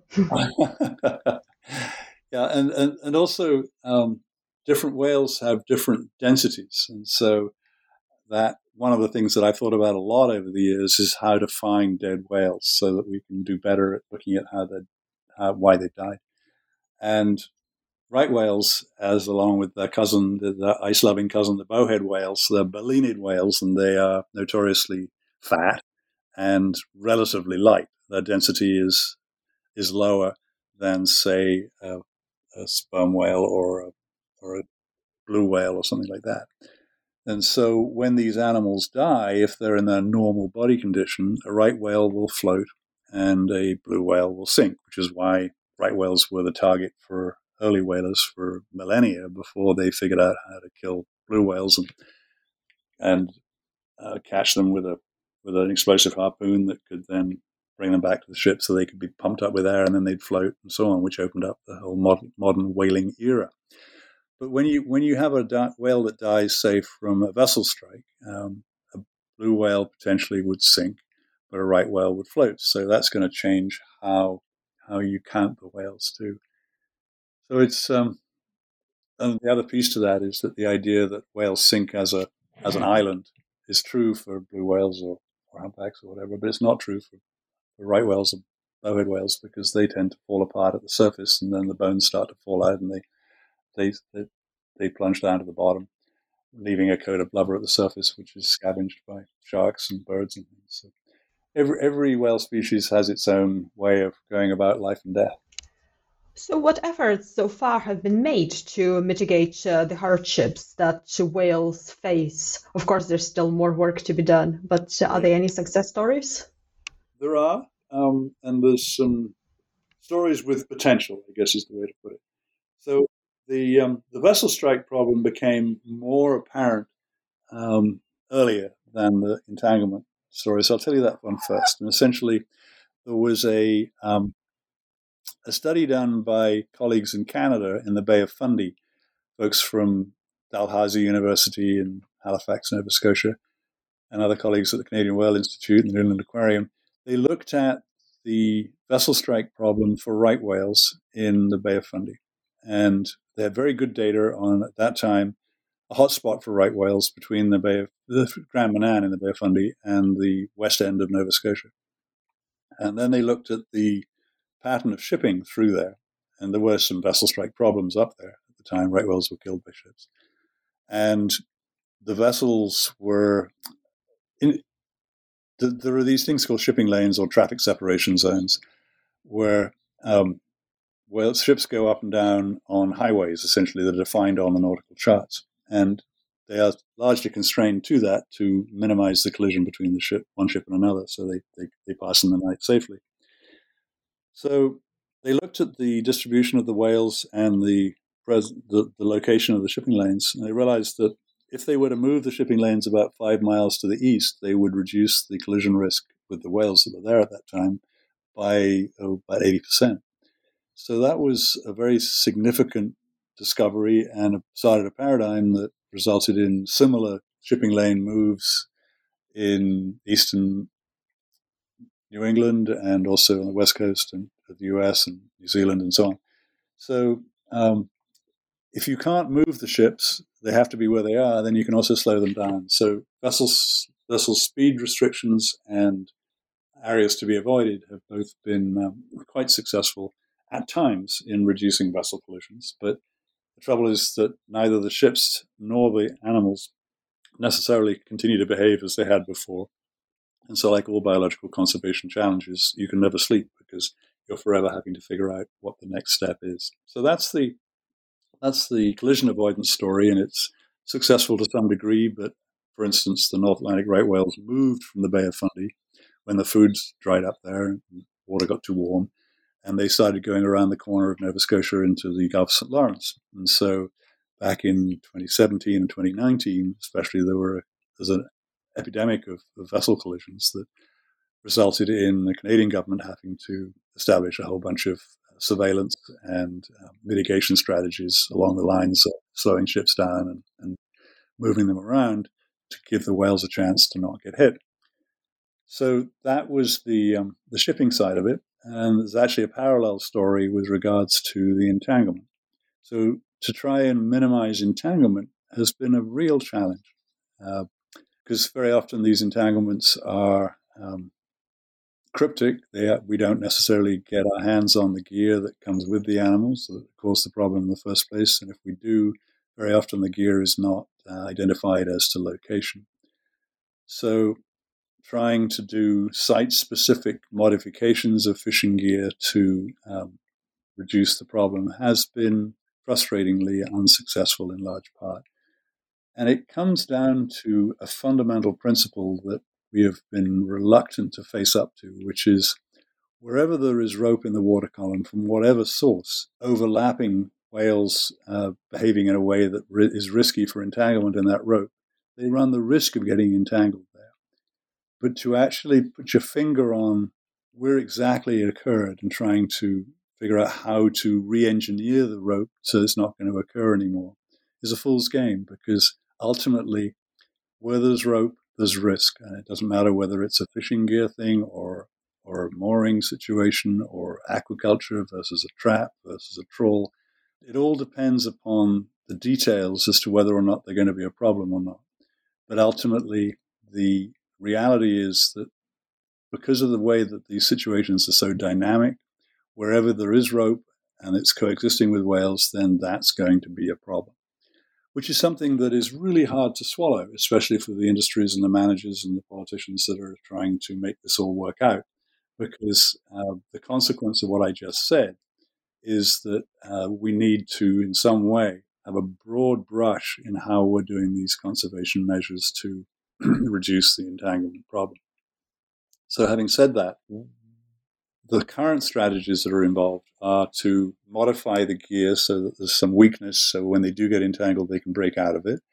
Yeah, and also different whales have different densities, and so that one of the things that I've thought about a lot over the years is how to find dead whales so that we can do better at looking at why they died. And right whales, as along with their cousin, the ice-loving cousin, the bowhead whales, they're balenid whales, and they are notoriously fat and relatively light. Their density is lower than, say, a sperm whale or a blue whale or something like that. And so when these animals die, if they're in their normal body condition, a right whale will float and a blue whale will sink, which is why right whales were the target for early whalers for millennia before they figured out how to kill blue whales and catch them with an explosive harpoon that could then bring them back to the ship so they could be pumped up with air and then they'd float and so on, which opened up the whole modern whaling era. But when you have a whale that dies, say, from a vessel strike, a blue whale potentially would sink, but a right whale would float. So that's going to change how you count the whales too. So it's and the other piece to that is that the idea that whales sink as an island is true for blue whales or humpbacks or whatever, but it's not true for right whales and bowhead whales because they tend to fall apart at the surface and then the bones start to fall out and they plunge down to the bottom, leaving a coat of blubber at the surface, which is scavenged by sharks and birds and things. So every whale species has its own way of going about life and death. So what efforts so far have been made to mitigate the hardships that whales face? Of course, there's still more work to be done, but are there any success stories? There are, and there's some stories with potential, I guess is the way to put it. So the vessel strike problem became more apparent earlier than the entanglement story. So I'll tell you that one first. And essentially, there was a study done by colleagues in Canada in the Bay of Fundy, folks from Dalhousie University in Halifax, Nova Scotia, and other colleagues at the Canadian Whale Institute and the Inland Aquarium. They looked at the vessel strike problem for right whales in the Bay of Fundy. And they had very good data on, at that time, a hotspot for right whales between the Grand Manan in the Bay of Fundy and the west end of Nova Scotia. And then they looked at the pattern of shipping through there. And there were some vessel strike problems up there at the time. Right whales were killed by ships. And the vessels were... there are these things called shipping lanes or traffic separation zones where ships go up and down on highways, essentially, that are defined on the nautical charts. And they are largely constrained to that to minimize the collision between one ship and another, so they pass in the night safely. So they looked at the distribution of the whales and the location of the shipping lanes, and they realized that if they were to move the shipping lanes about 5 miles to the east, they would reduce the collision risk with the whales that were there at that time by about 80%. So that was a very significant discovery and started a paradigm that resulted in similar shipping lane moves in eastern New England and also on the west coast of the US and New Zealand and so on. So if you can't move the ships, they have to be where they are, then you can also slow them down. So vessel speed restrictions and areas to be avoided have both been quite successful at times in reducing vessel collisions. But the trouble is that neither the ships nor the animals necessarily continue to behave as they had before. And so, like all biological conservation challenges, you can never sleep because you're forever having to figure out what the next step is. So that's the collision avoidance story, and it's successful to some degree. But for instance, the North Atlantic right whales moved from the Bay of Fundy when the foods dried up there and water got too warm, and they started going around the corner of Nova Scotia into the Gulf of St. Lawrence. And so back in 2017 and 2019, especially, there's an epidemic of vessel collisions that resulted in the Canadian government having to establish a whole bunch of surveillance and mitigation strategies along the lines of slowing ships down and moving them around to give the whales a chance to not get hit. So that was the shipping side of it. And there's actually a parallel story with regards to the entanglement. So to try and minimize entanglement has been a real challenge because very often these entanglements are cryptic. We don't necessarily get our hands on the gear that comes with the animals that caused the problem in the first place. And if we do, very often the gear is not identified as to location. So trying to do site-specific modifications of fishing gear to reduce the problem has been frustratingly unsuccessful in large part. And it comes down to a fundamental principle that we have been reluctant to face up to, which is wherever there is rope in the water column from whatever source, overlapping whales behaving in a way that is risky for entanglement in that rope, they run the risk of getting entangled there. But to actually put your finger on where exactly it occurred and trying to figure out how to re-engineer the rope so it's not going to occur anymore is a fool's game, because ultimately, where there's rope, there's risk. And it doesn't matter whether it's a fishing gear thing or a mooring situation or aquaculture versus a trap versus a trawl. It all depends upon the details as to whether or not they're going to be a problem or not. But ultimately, the reality is that because of the way that these situations are so dynamic, wherever there is rope and it's coexisting with whales, then that's going to be a problem, which is something that is really hard to swallow, especially for the industries and the managers and the politicians that are trying to make this all work out, because the consequence of what I just said is that we need to, in some way, have a broad brush in how we're doing these conservation measures to reduce the entanglement problem. So having said that, the current strategies that are involved are to modify the gear so that there's some weakness, so when they do get entangled, they can break out of it.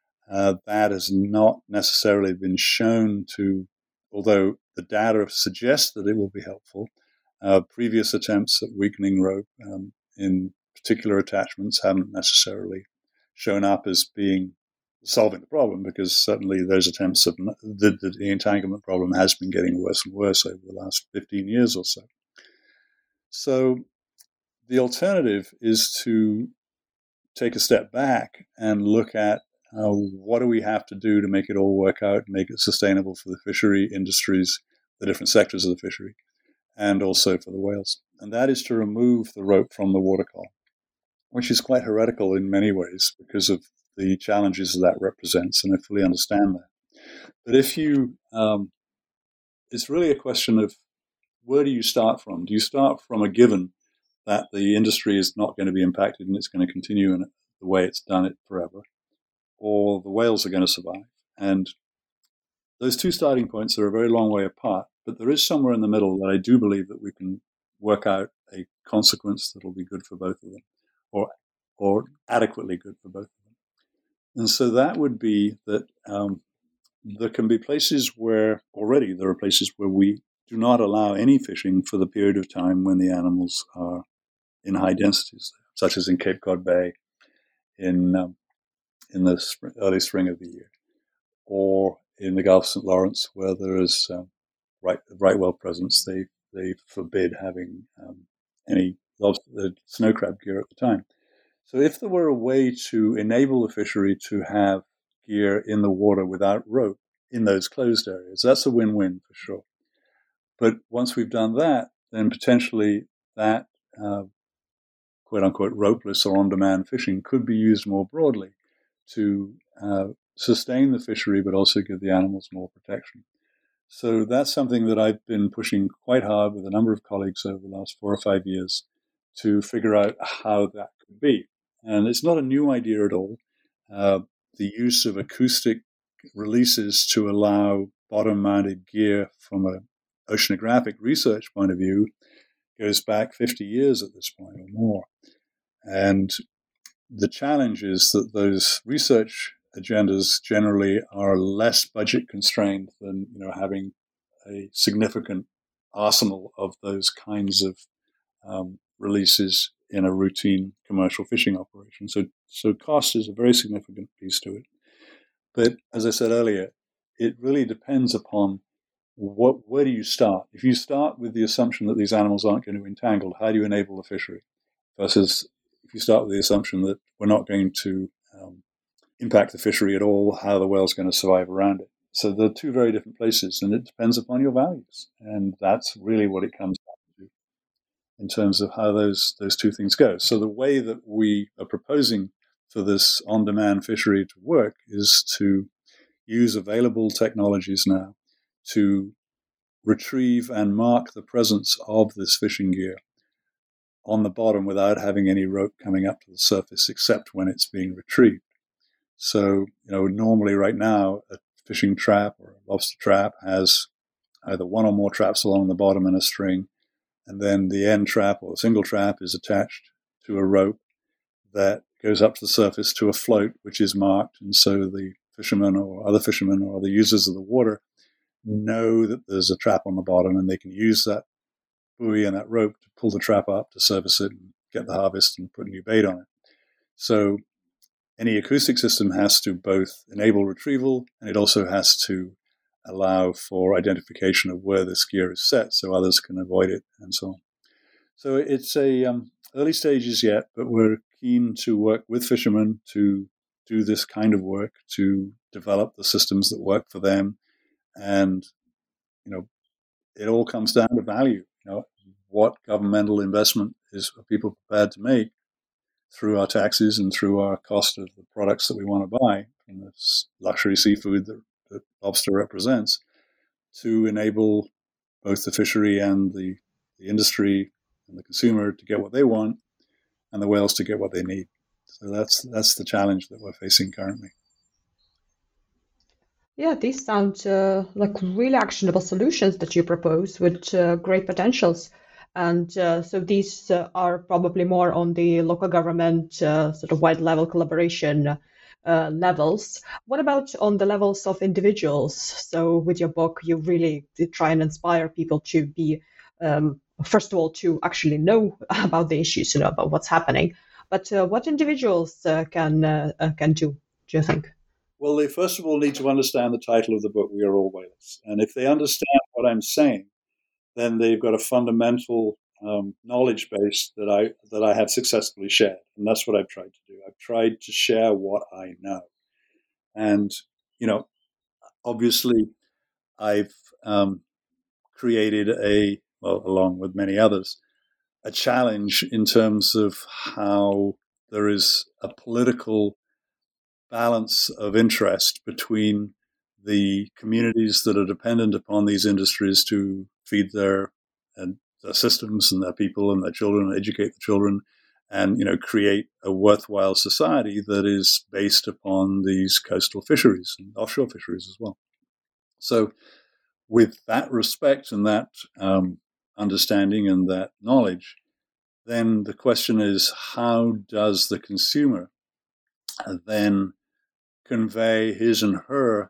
That has not necessarily been shown to, although the data suggests that it will be helpful. Previous attempts at weakening rope in particular attachments haven't necessarily shown up as being solving the problem, because certainly those attempts of the entanglement problem has been getting worse and worse over the last 15 years or so. So the alternative is to take a step back and look at what do we have to do to make it all work out and make it sustainable for the fishery industries, the different sectors of the fishery, and also for the whales. And that is to remove the rope from the water column, which is quite heretical in many ways because of the challenges that represents, and I fully understand that. But if you, it's really a question of where do you start from? Do you start from a given that the industry is not going to be impacted and it's going to continue in the way it's done it forever, or the whales are going to survive? And those two starting points are a very long way apart, but there is somewhere in the middle that I do believe that we can work out a consequence that'll be good for both of them, or adequately good for both of them. And so that would be that there can be places where already there are places where we do not allow any fishing for the period of time when the animals are in high densities, such as in Cape Cod Bay in the early spring of the year, or in the Gulf of St. Lawrence where there is right whale presence. They forbid having any snow crab gear at the time. So if there were a way to enable the fishery to have gear in the water without rope in those closed areas, that's a win-win for sure. But once we've done that, then potentially that quote-unquote ropeless or on-demand fishing could be used more broadly to sustain the fishery, but also give the animals more protection. So that's something that I've been pushing quite hard with a number of colleagues over the last 4 or 5 years to figure out how that could be. And it's not a new idea at all. The use of acoustic releases to allow bottom-mounted gear from an oceanographic research point of view goes back 50 years at this point or more. And the challenge is that those research agendas generally are less budget constrained than having a significant arsenal of those kinds of releases in a routine commercial fishing operation. So cost is a very significant piece to it. But as I said earlier, it really depends upon where do you start. If you start with the assumption that these animals aren't going to entangle, how do you enable the fishery? Versus if you start with the assumption that we're not going to impact the fishery at all, how the whale's going to survive around it. So they're two very different places, and it depends upon your values. And that's really what it comes down to in terms of how those two things go. So the way that we are proposing for this on-demand fishery to work is to use available technologies now to retrieve and mark the presence of this fishing gear on the bottom without having any rope coming up to the surface, except when it's being retrieved. So, normally right now, a fishing trap or a lobster trap has either one or more traps along the bottom and a string, and then the end trap or the single trap is attached to a rope that goes up to the surface to a float, which is marked. And so the fishermen or other fishermen or other users of the water know that there's a trap on the bottom, and they can use that buoy and that rope to pull the trap up to service it and get the harvest and put new bait on it. So any acoustic system has to both enable retrieval, and it also has to allow for identification of where this gear is set so others can avoid it and so on. So it's early stages yet, but we're keen to work with fishermen to do this kind of work, to develop the systems that work for them. And, it all comes down to value. What governmental investment are people prepared to make through our taxes and through our cost of the products that we want to buy from this luxury seafood that lobster represents to enable both the fishery and the industry and the consumer to get what they want and the whales to get what they need. So that's the challenge that we're facing currently. Yeah, these sound like really actionable solutions that you propose with great potentials. And so these are probably more on the local government sort of wide level collaboration levels. What about on the levels of individuals? So with your book, you really try and inspire people to be, first of all, to actually know about the issues, about what's happening. But what individuals can do you think? Well, they first of all need to understand the title of the book, We Are All Whales. And if they understand what I'm saying, then they've got a fundamental knowledge base that I have successfully shared. And that's what I've tried to do. I've tried to share what I know. And, obviously, I've created along with many others, a challenge in terms of how there is a political balance of interest between the communities that are dependent upon these industries to feed their systems and their people and their children, and educate the children, and create a worthwhile society that is based upon these coastal fisheries and offshore fisheries as well. So, with that respect and that understanding and that knowledge, then the question is, how does the consumer then convey his and her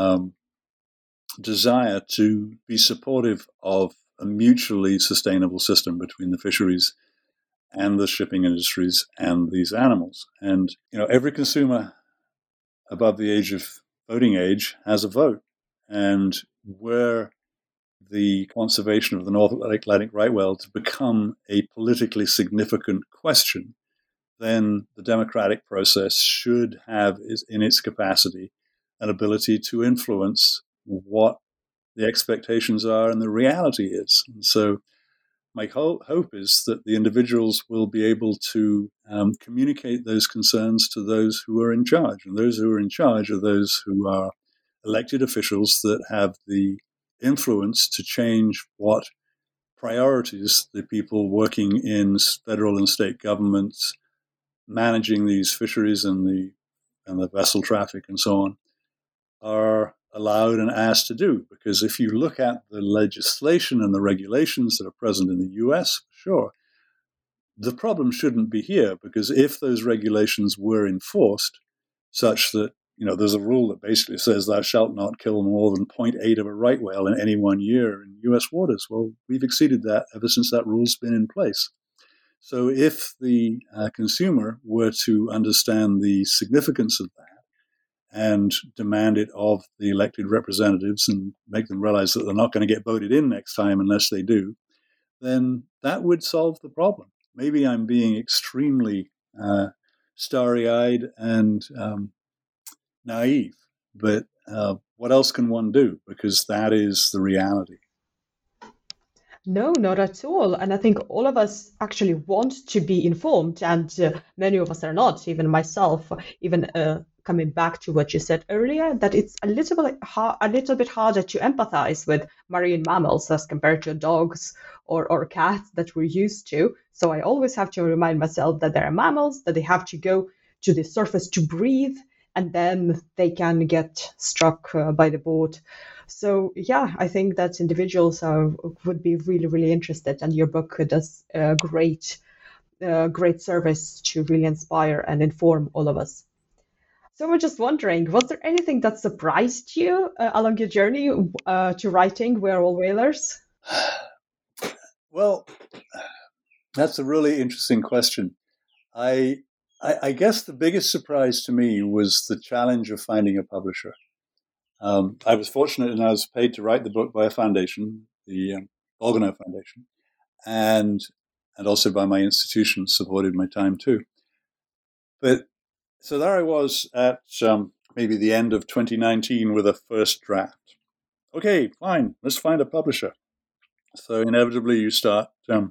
desire to be supportive of a mutually sustainable system between the fisheries and the shipping industries and these animals? And, every consumer above the age of voting age has a vote. And were the conservation of the North Atlantic right whale to become a politically significant question, then the democratic process should have in its capacity an ability to influence what the expectations are and the reality is. And so my hope is that the individuals will be able to communicate those concerns to those who are in charge. And those who are in charge are those who are elected officials that have the influence to change what priorities the people working in federal and state governments managing these fisheries and the vessel traffic and so on are allowed and asked to do. Because if you look at the legislation and the regulations that are present in the US, sure, the problem shouldn't be here, because if those regulations were enforced such that, there's a rule that basically says thou shalt not kill more than 0.8 of a right whale in any 1 year in US waters. Well, we've exceeded that ever since that rule's been in place. So if the consumer were to understand the significance of that and demand it of the elected representatives and make them realize that they're not going to get voted in next time unless they do, then that would solve the problem. Maybe I'm being extremely starry-eyed and naive, but what else can one do? Because that is the reality. No, not at all. And I think all of us actually want to be informed, and many of us are not, even myself, even coming back to what you said earlier, that it's a little bit harder to empathize with marine mammals as compared to dogs or cats that we're used to. So I always have to remind myself that there are mammals, that they have to go to the surface to breathe, and then they can get struck by the boat. So yeah, I think that individuals would be really, really interested, and your book does a great service to really inspire and inform all of us. So we're just wondering, was there anything that surprised you along your journey to writing We're All Whalers? Well, that's a really interesting question. I guess the biggest surprise to me was the challenge of finding a publisher. I was fortunate and I was paid to write the book by a foundation, the Organo Foundation, and also by my institution, supported my time too. But so there I was at maybe the end of 2019 with a first draft. Okay, fine, let's find a publisher. So inevitably you start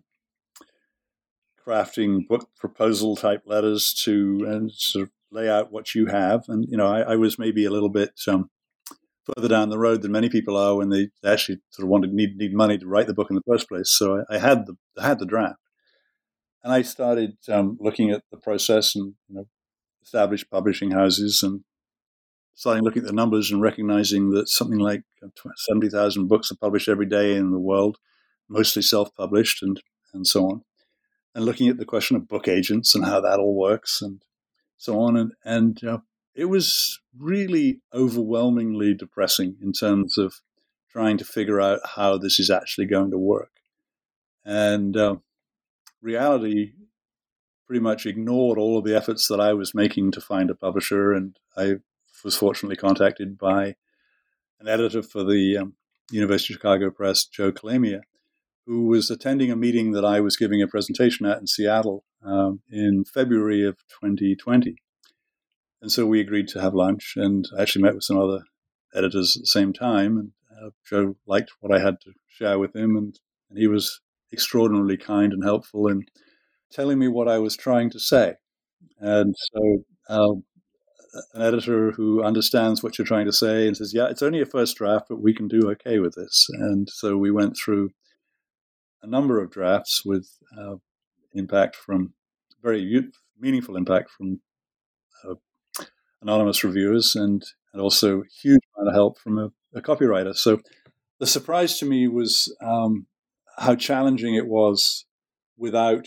crafting book proposal type letters to sort of lay out what you have. And, I was maybe a little bit further down the road than many people are when they actually sort of need money to write the book in the first place. So I had the draft, and I started looking at the process and established publishing houses and starting looking at the numbers and recognizing that something like 70,000 books are published every day in the world, mostly self-published and so on, and looking at the question of book agents and how that all works and so on, and it was really overwhelmingly depressing in terms of trying to figure out how this is actually going to work. And reality pretty much ignored all of the efforts that I was making to find a publisher. And I was fortunately contacted by an editor for the University of Chicago Press, Joe Kalemia, who was attending a meeting that I was giving a presentation at in Seattle in February of 2020. And so we agreed to have lunch, and I actually met with some other editors at the same time. And Joe liked what I had to share with him, and he was extraordinarily kind and helpful in telling me what I was trying to say. And so an editor who understands what you're trying to say and says, yeah, it's only a first draft, but we can do okay with this. And so we went through a number of drafts with impact from very meaningful impact from anonymous reviewers and also huge amount of help from a copywriter. So the surprise to me was how challenging it was without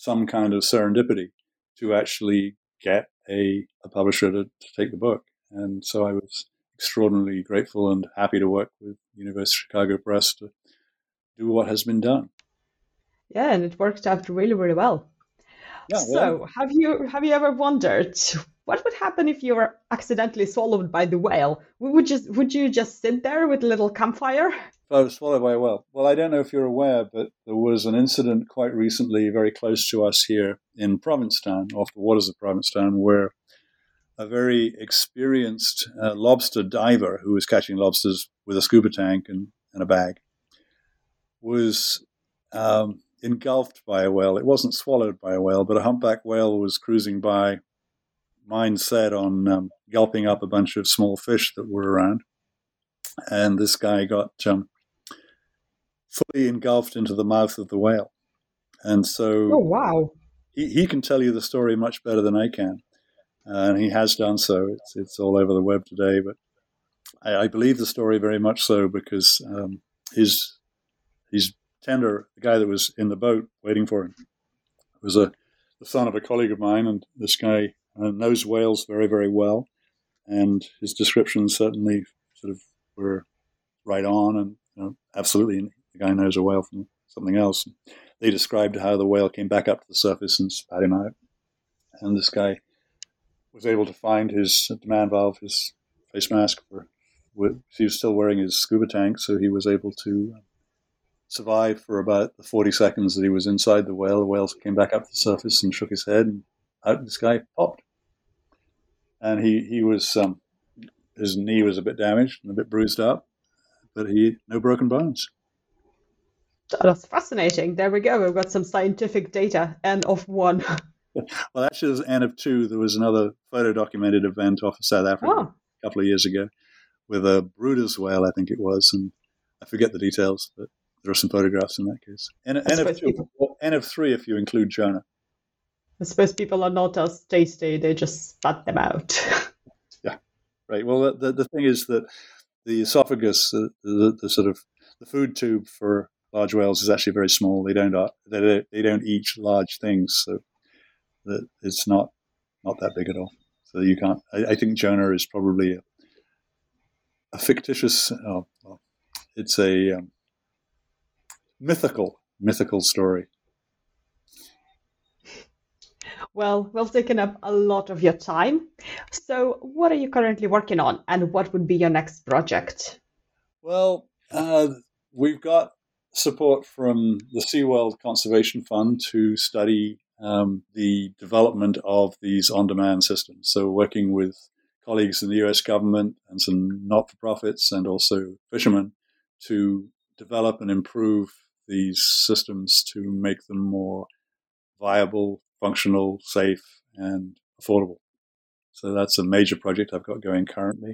some kind of serendipity to actually get a publisher to take the book. And so I was extraordinarily grateful and happy to work with University of Chicago Press to do what has been done. Yeah, and it worked out really, really well. Yeah, so have you ever wondered what would happen if you were accidentally swallowed by the whale? Would you just sit there with a little campfire? If I was swallowed by a whale. Well, I don't know if you're aware, but there was an incident quite recently, very close to us here in Provincetown, off the waters of Provincetown, where a very experienced lobster diver who was catching lobsters with a scuba tank and a bag was engulfed by a whale. It wasn't swallowed by a whale, but a humpback whale was cruising by, mind set on gulping up a bunch of small fish that were around. And this guy got fully engulfed into the mouth of the whale. And so oh, wow. he can tell you the story much better than I can. And he has done so. It's all over the web today. But I believe the story very much so because his tender, the guy that was in the boat waiting for him, was the son of a colleague of mine. And this guy knows whales very, very well. And his descriptions certainly sort of were right on. And absolutely, the guy knows a whale from something else. They described how the whale came back up to the surface and spat him out. And this guy was able to find his demand valve, his face mask. He was still wearing his scuba tank, so he was able to survive for about the 40 seconds that he was inside the whale. The whale came back up to the surface and shook his head, and out this guy popped. And he was, his knee was a bit damaged and a bit bruised up, but no broken bones. That's fascinating. There we go. We've got some scientific data, N of 1. Well, actually, there's N of 2. There was another photo-documented event off of South Africa a couple of years ago with a Bruder's whale, I think it was, and I forget the details, but there are some photographs in that case. N of 2, N of 3 if you include Jonah. I suppose people are not as tasty; they just spat them out. Yeah, right. Well, the thing is that the esophagus, the sort of the food tube for large whales is actually very small. They don't eat large things, so that it's not that big at all. So you can't. I think Jonah is probably a fictitious. It's a mythical story. Well, we've taken up a lot of your time. So what are you currently working on, and what would be your next project? Well, we've got support from the SeaWorld Conservation Fund to study the development of these on-demand systems. So working with colleagues in the US government and some not-for-profits and also fishermen to develop and improve these systems to make them more viable, functional, safe, and affordable. So that's a major project I've got going currently.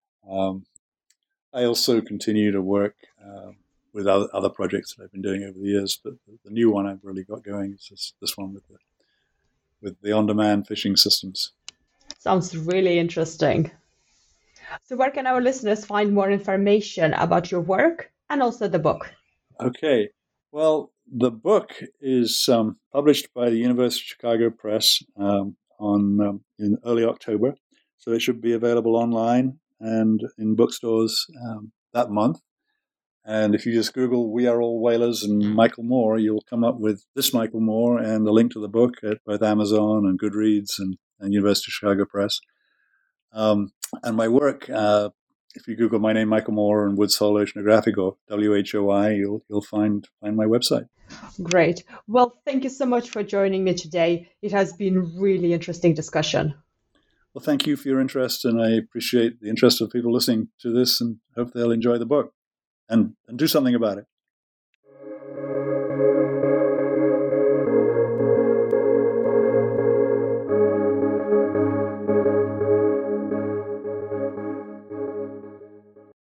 I also continue to work with other projects that I've been doing over the years, but the new one I've really got going is this one with the on-demand fishing systems. Sounds really interesting. So where can our listeners find more information about your work and also the book? Okay. Well, the book is published by the University of Chicago Press in early October, so it should be available online and in bookstores that month. And if you just Google "We Are All Whalers" and Michael Moore, you'll come up with this Michael Moore and a link to the book at both Amazon and Goodreads and University of Chicago Press. And my work, if you Google my name, Michael Moore, and Woods Hole Oceanographic, or WHOI, you'll find my website. Great. Well, thank you so much for joining me today. It has been really interesting discussion. Well, thank you for your interest, and I appreciate the interest of people listening to this and hope they'll enjoy the book and do something about it.